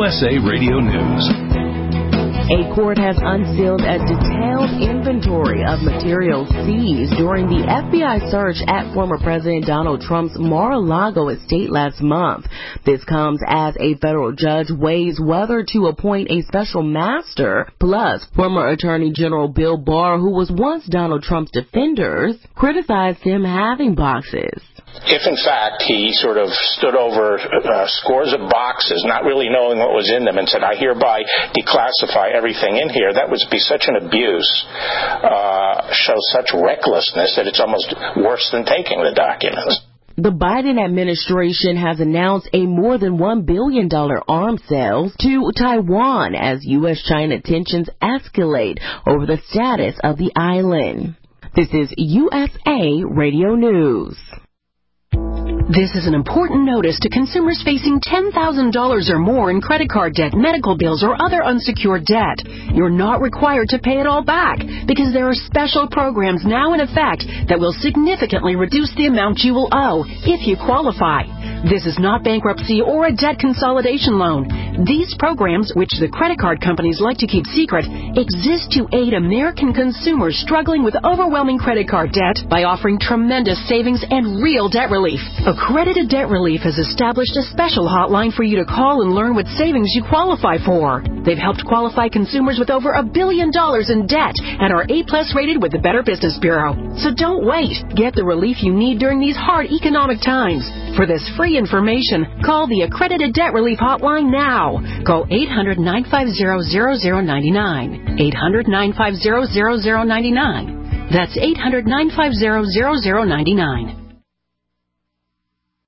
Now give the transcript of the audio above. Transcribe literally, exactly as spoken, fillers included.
S A Radio News. A court has unsealed a detailed inventory of materials seized during the F B I search at former President Donald Trump's Mar-a-Lago estate last month. This comes as a federal judge weighs whether to appoint a special master. Plus, former Attorney General Bill Barr, who was once Donald Trump's defender, criticized him having boxes. If, in fact, he sort of stood over uh, scores of boxes, not really knowing what was in them, and said, I hereby declassify everything in here, that would be such an abuse, uh, shows such recklessness that it's almost worse than taking the documents. The Biden administration has announced a more than one billion dollars arms sales to Taiwan as U S China tensions escalate over the status of the island. This is U S A Radio News. This is an important notice to consumers facing ten thousand dollars or more in credit card debt, medical bills, or other unsecured debt. You're not required to pay it all back because there are special programs now in effect that will significantly reduce the amount you will owe if you qualify. This is not bankruptcy or a debt consolidation loan. These programs, which the credit card companies like to keep secret, exist to aid American consumers struggling with overwhelming credit card debt by offering tremendous savings and real debt relief. Accredited Debt Relief has established a special hotline for you to call and learn what savings you qualify for. They've helped qualify consumers with over a billion dollars in debt and are A plus rated with the Better Business Bureau. So don't wait. Get the relief you need during these hard economic times. For this free information, call the Accredited Debt Relief Hotline now. Call eight hundred, nine five zero, zero zero nine nine. eight hundred, nine five zero, zero zero nine nine. That's eight hundred, nine five zero, zero zero nine nine.